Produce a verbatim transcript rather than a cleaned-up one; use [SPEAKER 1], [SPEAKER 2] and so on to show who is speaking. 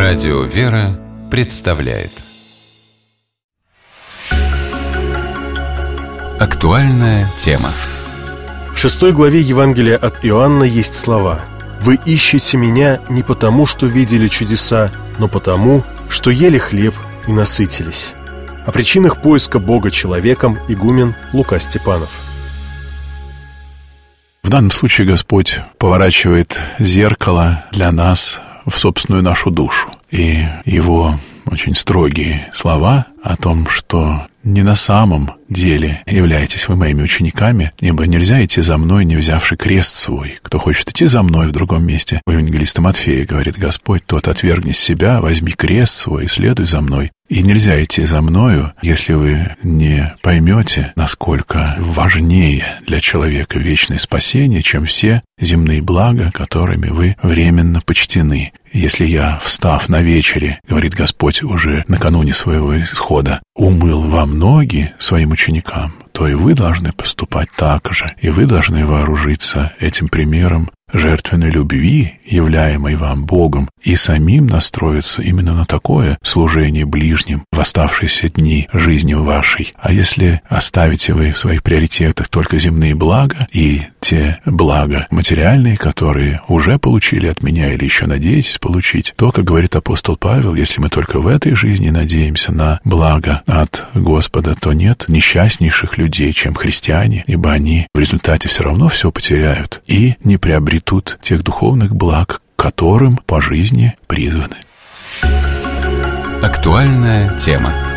[SPEAKER 1] Радио «Вера» представляет актуальная тема.
[SPEAKER 2] В шестой главе Евангелия от Иоанна есть слова: «Вы ищете Меня не потому, что видели чудеса, но потому, что ели хлеб и насытились». О причинах поиска Бога человеком игумен Лука Степанов.
[SPEAKER 3] В данном случае Господь поворачивает зеркало для нас в собственную нашу душу. И Его очень строгие слова о том, что не на самом деле являетесь вы моими учениками, ибо нельзя идти за мной, не взявши крест свой. Кто хочет идти за мной в другом месте, у евангелиста Матфея говорит Господь, тот отвергни себя, возьми крест свой и следуй за мной. И нельзя идти за мною, если вы не поймете, насколько важнее для человека вечное спасение, чем все земные блага, которыми вы временно почтены. Если я, встав на вечере, говорит Господь уже накануне своего исхода, умыл вам ноги своим ученикам, то и вы должны поступать так же, и вы должны вооружиться этим примером жертвенной любви, являемой вам Богом, и самим настроиться именно на такое служение ближним в оставшиеся дни жизни вашей. А если оставите вы в своих приоритетах только земные блага и те блага материальные, которые уже получили от меня или еще надеетесь получить, то, как говорит апостол Павел, если мы только в этой жизни надеемся на благо от Господа, то нет несчастнейших людей, чем христиане, ибо они в результате все равно все потеряют и не приобретут тех духовных благ, к которым по жизни призваны.
[SPEAKER 1] Актуальная тема.